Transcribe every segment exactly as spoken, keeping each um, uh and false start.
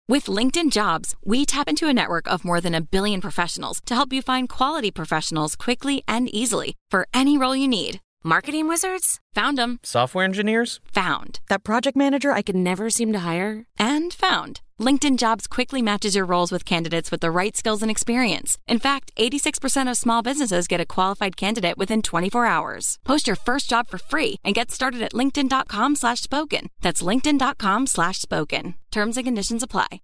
With LinkedIn Jobs, we tap into a network of more than a billion professionals to help you find quality professionals quickly and easily for any role you need. Marketing wizards? Found them. Software engineers? Found. That project manager I could never seem to hire? And found. LinkedIn Jobs quickly matches your roles with candidates with the right skills and experience. In fact, eighty-six percent of small businesses get a qualified candidate within twenty-four hours. Post your first job for free and get started at linkedin.com slash spoken. That's linkedin.com slash spoken. Terms and conditions apply.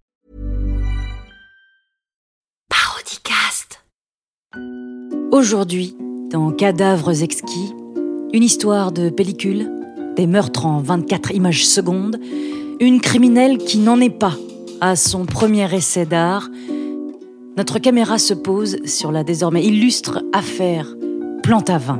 Parodicast. Aujourd'hui, dans Cadavres exquis, une histoire de pellicule, des meurtres en vingt-quatre images secondes, une criminelle qui n'en est pas à son premier essai d'art. Notre caméra se pose sur la désormais illustre affaire Plantavin.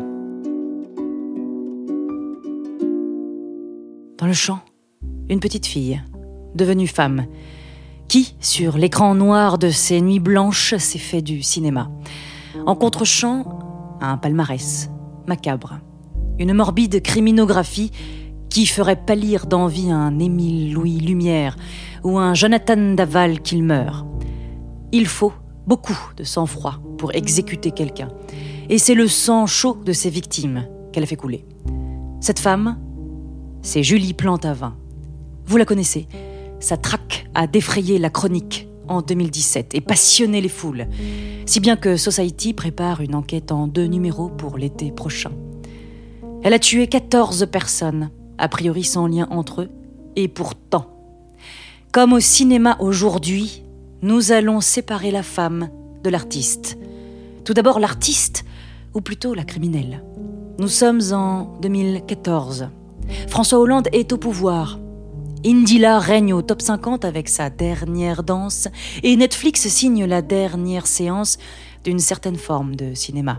Dans le champ, une petite fille, devenue femme, qui, sur l'écran noir de ses nuits blanches, s'est fait du cinéma. En contre-champ, un palmarès macabre, une morbide criminographie qui ferait pâlir d'envie un Émile Louis Lumière ou un Jonathan Daval qu'il meurt. Il faut beaucoup de sang-froid pour exécuter quelqu'un, et c'est le sang chaud de ses victimes qu'elle a fait couler. Cette femme, c'est Julie Plantavin. Vous la connaissez, sa traque a défrayé la chronique en deux mille dix-sept et passionné les foules, si bien que Society prépare une enquête en deux numéros pour l'été prochain. Elle a tué quatorze personnes, a priori sans lien entre eux, et pourtant, comme au cinéma aujourd'hui, nous allons séparer la femme de l'artiste. Tout d'abord l'artiste, ou plutôt la criminelle. Nous sommes en deux mille quatorze. François Hollande est au pouvoir. Indila règne au top cinquante avec sa dernière danse, et Netflix signe la dernière séance d'une certaine forme de cinéma.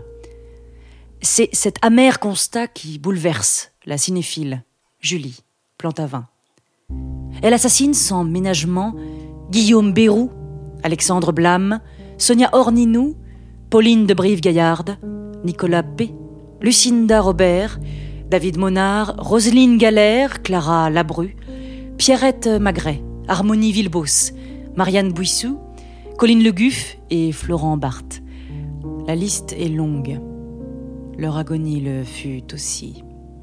C'est cet amer constat qui bouleverse la cinéphile Julie Plantavin. Elle assassine sans ménagement Guillaume Bérou, Alexandre Blum, Sonia Orninou, Pauline de Brive-Gaillarde, Nicolas P., Lucinda Robert, David Monard, Roselyne Galère, Clara Labru, Pierrette Magret, Harmonie Vilbos, Marianne Bouissou, Colline Leguff et Florent Barthes. La liste est longue. Leur agonie le fut aussi.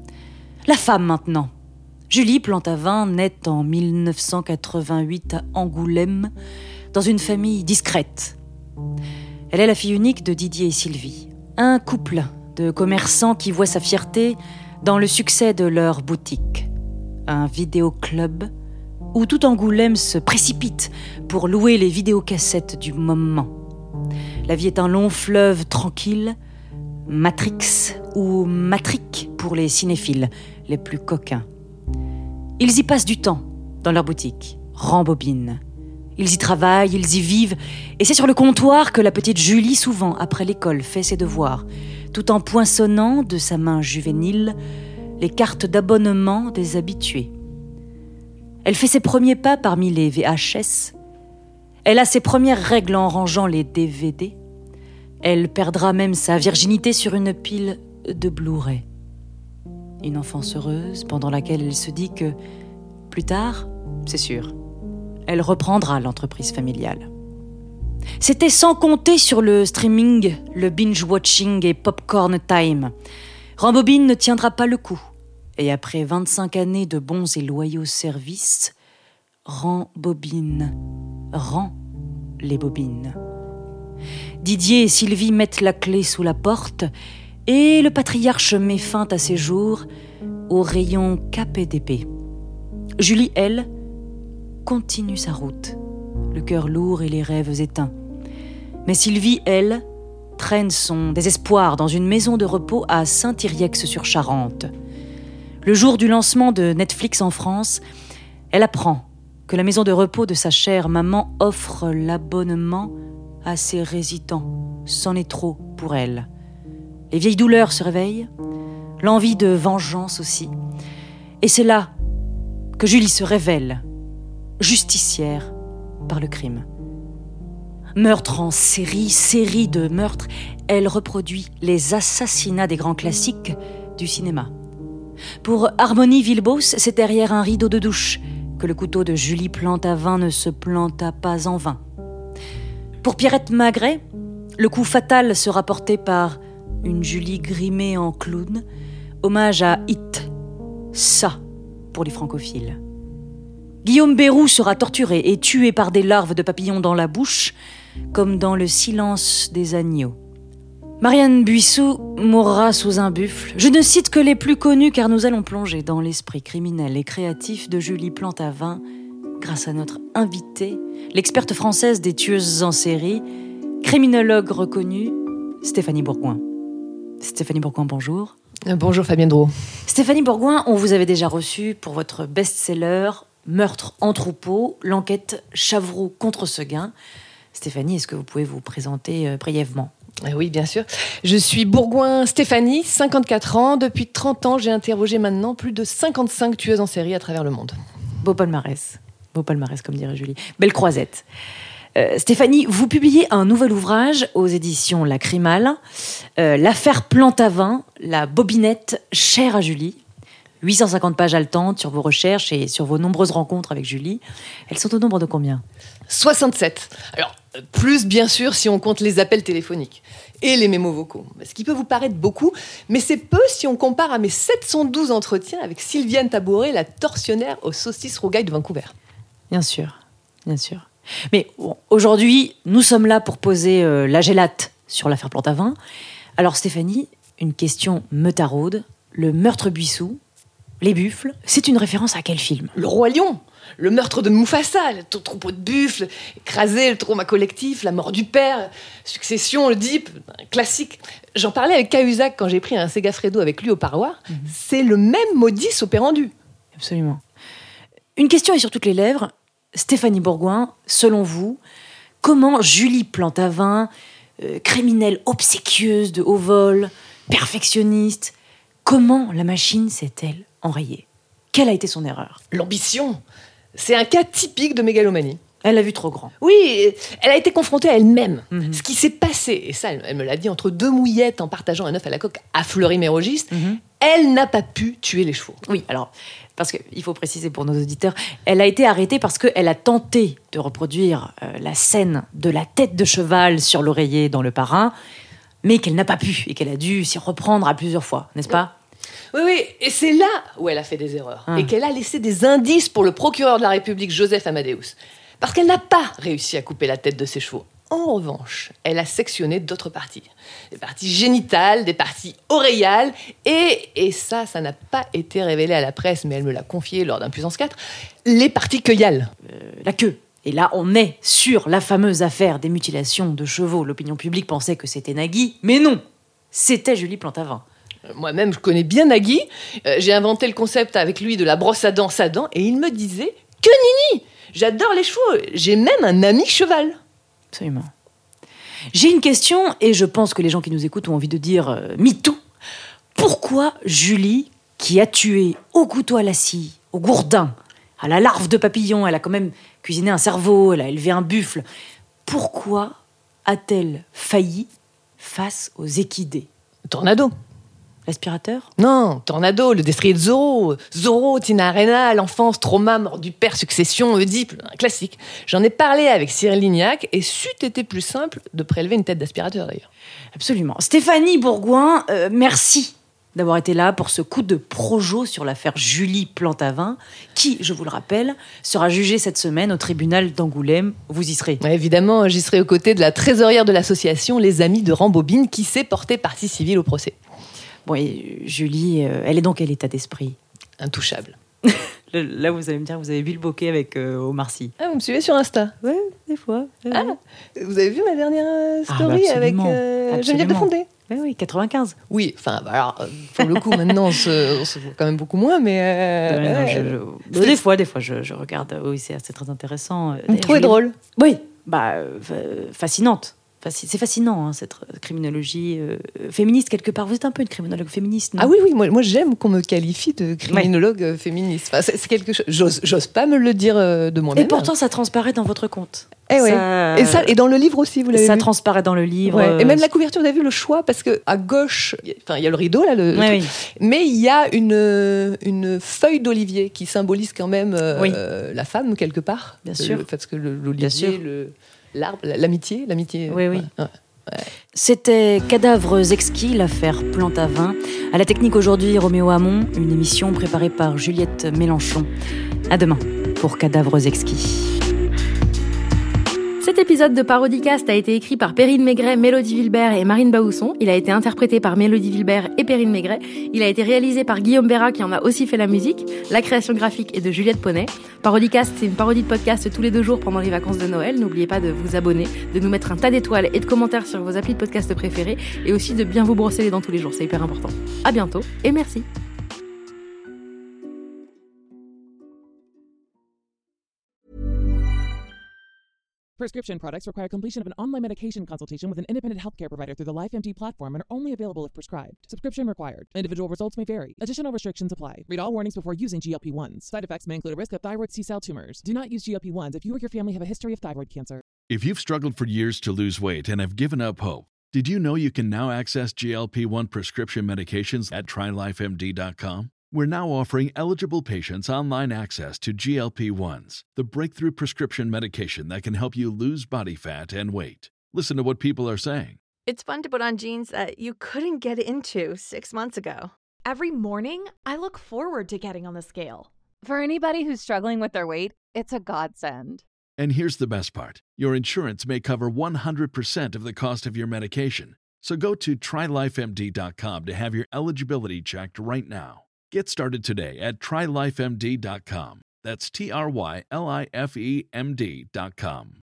La femme maintenant. Julie Plantavin naît en dix-neuf cent quatre-vingt-huit à Angoulême, dans une famille discrète. Elle est la fille unique de Didier et Sylvie, un couple de commerçants qui voient sa fierté dans le succès de leur boutique. Un vidéoclub où tout Angoulême se précipite pour louer les vidéocassettes du moment. La vie est un long fleuve tranquille, Matrix ou Matric pour les cinéphiles les plus coquins. Ils y passent du temps dans leur boutique, rembobinent. Ils y travaillent, ils y vivent, et c'est sur le comptoir que la petite Julie, souvent après l'école, fait ses devoirs, tout en poinçonnant de sa main juvénile les cartes d'abonnement des habitués. Elle fait ses premiers pas parmi les V H S. Elle a ses premières règles en rangeant les D V D. Elle perdra même sa virginité sur une pile de Blu-ray. Une enfance heureuse pendant laquelle elle se dit que, plus tard, c'est sûr, elle reprendra l'entreprise familiale. C'était sans compter sur le streaming, le binge-watching et popcorn time. Rembobine ne tiendra pas le coup. Et après vingt-cinq années de bons et loyaux services, Rembobine rend les bobines. Didier et Sylvie mettent la clé sous la porte et le patriarche met fin à ses jours au rayon K P D P. Julie, elle, continue sa route, le cœur lourd et les rêves éteints. Mais Sylvie, elle, traîne son désespoir dans une maison de repos à Saint-Yrieix-sur-Charente. Le jour du lancement de Netflix en France, elle apprend que la maison de repos de sa chère maman offre l'abonnement à ses résidents. C'en est trop pour elle. Les vieilles douleurs se réveillent, l'envie de vengeance aussi. Et c'est là que Julie se révèle, justicière par le crime. Meurtre en série, série de meurtres, elle reproduit les assassinats des grands classiques du cinéma. Pour Harmonie Vilbos, c'est derrière un rideau de douche que le couteau de Julie Plantavin ne se planta pas en vain. Pour Pierrette Magret, le coup fatal sera porté par une Julie grimée en clown, hommage à It, ça, pour les francophiles. Guillaume Bérou sera torturé et tué par des larves de papillons dans la bouche, comme dans Le silence des agneaux. Marianne Buissou mourra sous un buffle. Je ne cite que les plus connus car nous allons plonger dans l'esprit criminel et créatif de Julie Plantavin grâce à notre invitée, l'experte française des tueuses en série, criminologue reconnue, Stéphanie Bourgoin. Stéphanie Bourgoin, bonjour. Bonjour Fabienne Drault. Stéphanie Bourgoin, on vous avait déjà reçu pour votre best-seller Meurtre en troupeau, l'enquête Chavroux contre Seguin. Stéphanie, est-ce que vous pouvez vous présenter euh, brièvement ? Oui, bien sûr. Je suis Bourgoin Stéphanie, cinquante-quatre ans. Depuis trente ans, j'ai interrogé maintenant plus de cinquante-cinq tueuses en série à travers le monde. Beau palmarès. Beau palmarès, comme dirait Julie. Belle croisette. Euh, Stéphanie, vous publiez un nouvel ouvrage aux éditions La Crimale, euh, L'affaire Plantavin, la bobinette chère à Julie. huit cent cinquante pages haletantes sur vos recherches et sur vos nombreuses rencontres avec Julie. Elles sont au nombre de combien ? soixante-sept. Alors, plus bien sûr si on compte les appels téléphoniques et les mémos vocaux. Ce qui peut vous paraître beaucoup, mais c'est peu si on compare à mes sept cent douze entretiens avec Sylviane Tabouret, la tortionnaire aux saucisses rougailles de Vancouver. Bien sûr, bien sûr. Mais bon, aujourd'hui, nous sommes là pour poser euh, la gélate sur l'affaire Plantavin. Alors Stéphanie, une question me taraude. Le meurtre Buissou, les buffles, c'est une référence à quel film ? Le Roi Lion, le meurtre de Mufasa, le troupeau de buffles, écrasé, le trauma collectif, la mort du père, Succession, le Dip, un classique. J'en parlais avec Cahuzac quand j'ai pris un Segafredo avec lui au parloir. Mm-hmm. C'est le même modus operandi. Absolument. Une question est sur toutes les lèvres. Stéphanie Bourgoin, selon vous, comment Julie Plantavin, euh, criminelle obséquieuse de haut vol, perfectionniste, comment la machine s'est-elle enrayée ? Quelle a été son erreur ? L'ambition. C'est un cas typique de mégalomanie. Elle a vu trop grand. Oui, elle a été confrontée à elle-même. Mm-hmm. Ce qui s'est passé, et ça, elle me l'a dit entre deux mouillettes en partageant un œuf à la coque à Fleury-Mérogis, mm-hmm. elle n'a pas pu tuer les chevaux. Oui, alors, parce qu'il faut préciser pour nos auditeurs, elle a été arrêtée parce qu'elle a tenté de reproduire euh, la scène de la tête de cheval sur l'oreiller dans Le Parrain, mais qu'elle n'a pas pu et qu'elle a dû s'y reprendre à plusieurs fois, n'est-ce pas ? Oui, oui, et c'est là où elle a fait des erreurs. Hum. Et qu'elle a laissé des indices pour le procureur de la République, Joseph Amadeus. Parce qu'elle n'a pas réussi à couper la tête de ses chevaux. En revanche, elle a sectionné d'autres parties. Des parties génitales, des parties oreillales, et, et ça, ça n'a pas été révélé à la presse, mais elle me l'a confié lors d'un Puissance quatre, les parties queuillales. Euh, la queue. Et là, on est sur la fameuse affaire des mutilations de chevaux. L'opinion publique pensait que c'était Nagui, mais non, c'était Julie Plantavin. Moi-même, je connais bien Nagui. Euh, j'ai inventé le concept avec lui de la brosse à dents Sadan, et il me disait que nini, j'adore les chevaux, j'ai même un ami cheval. Absolument. J'ai une question, et je pense que les gens qui nous écoutent ont envie de dire euh, MeToo. Pourquoi Julie, qui a tué au couteau à la scie, au gourdin, à la larve de papillon, elle a quand même cuisiné un cerveau, elle a élevé un buffle, pourquoi a-t-elle failli face aux équidés ? Tornado. L'aspirateur ? Non, Tornado, le destrier de Zorro. Zorro, Tina Arena, l'enfance, trauma, mort du père, Succession, Oedipe, un classique. J'en ai parlé avec Cyril Lignac et c'eût été plus simple de prélever une tête d'aspirateur d'ailleurs. Absolument. Stéphanie Bourgoin, euh, merci d'avoir été là pour ce coup de projo sur l'affaire Julie Plantavin, qui, je vous le rappelle, sera jugée cette semaine au tribunal d'Angoulême. Vous y serez ? Ouais, évidemment, j'y serai aux côtés de la trésorière de l'association Les Amis de Rambobine, qui s'est portée partie civile au procès. Bon, et Julie, euh, elle est dans quel état d'esprit ? Intouchable. Là, vous allez me dire, vous avez vu le bokeh avec euh, Omar Sy. Ah, vous me suivez sur Insta ? Ouais, des fois. Ouais. Ah, vous avez vu ma dernière story ah, bah avec euh, Geneviève de Fondé ? Oui, oui, quatre-vingt-quinze. Oui, enfin, bah alors, pour le coup, maintenant, on se, on se voit quand même beaucoup moins, mais... Euh, ouais, non, ouais, je, je, des fois, des fois, je, je regarde. Oui, c'est, c'est très intéressant. Vous me trouvez drôle ? Oui, bah, euh, fascinante. C'est fascinant, hein, cette criminologie euh, féministe, quelque part. Vous êtes un peu une criminologue féministe, non ? Ah oui, oui, moi, moi j'aime qu'on me qualifie de criminologue ouais. féministe. Enfin, c'est, c'est quelque chose... J'ose, j'ose pas me le dire euh, de moi-même. Et pourtant, ça transparaît dans votre compte. Eh ouais. Ça- Et ça, et dans le livre aussi, vous l'avez Ça vu. transparaît dans le livre. Ouais. euh, Et même la couverture, vous avez vu le choix, parce que à gauche, il y a- enfin, il y a le rideau là, le, le Ouais, truc. oui. Mais il y a une une feuille d'olivier qui symbolise quand même euh, Oui. euh, la femme quelque part. Bien Le- sûr. parce que le- Bien l'olivier, sûr. le l'arbre, l'amitié, l'amitié. Oui, oui. ouais. C'était Cadavres exquis, l'affaire Plantavin. À la technique aujourd'hui, Roméo Hamon, une émission préparée par Juliette Mélenchon. À demain pour Cadavres exquis. Cet épisode de Parodicast a été écrit par Perrine Maigret, Mélodie Vilbert et Marine Baousson. Il a été interprété par Mélodie Vilbert et Perrine Maigret. Il a été réalisé par Guillaume Béra qui en a aussi fait la musique. La création graphique est de Juliette Poney. Parodicast, c'est une parodie de podcast tous les deux jours pendant les vacances de Noël. N'oubliez pas de vous abonner, de nous mettre un tas d'étoiles et de commentaires sur vos applis de podcast préférés et aussi de bien vous brosser les dents tous les jours, c'est hyper important. À bientôt et merci. Prescription products require completion of an online medication consultation with an independent healthcare provider through the LifeMD platform and are only available if prescribed. Subscription required. Individual results may vary. Additional restrictions apply. Read all warnings before using G L P ones. Side effects may include a risk of thyroid C-cell tumors. Do not use G L P ones if you or your family have a history of thyroid cancer. If you've struggled for years to lose weight and have given up hope, did you know you can now access G L P one prescription medications at try life M D dot com? We're now offering eligible patients online access to G L P ones, the breakthrough prescription medication that can help you lose body fat and weight. Listen to what people are saying. It's fun to put on jeans that you couldn't get into six months ago. Every morning, I look forward to getting on the scale. For anybody who's struggling with their weight, it's a godsend. And here's the best part. Your insurance may cover one hundred percent of the cost of your medication. So go to try life M D dot com to have your eligibility checked right now. Get started today at try life M D dot com. That's T R Y L I F E M D dot com.